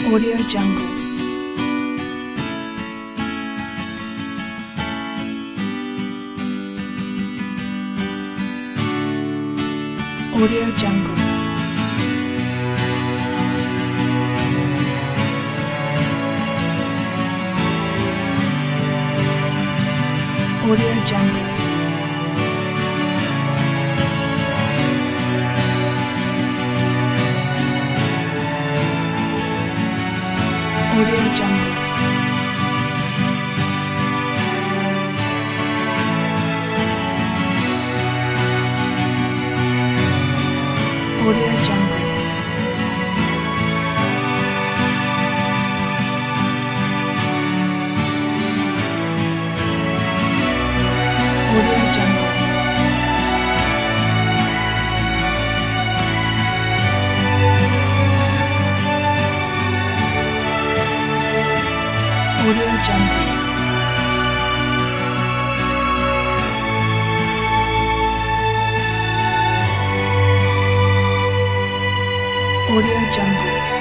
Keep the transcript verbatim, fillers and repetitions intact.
Audio Jungle. Audio Jungle. Audio Jungle. Audio Jungle. Audio Jungle. Audio Jungle. Audio Jungle. Audio Jungle.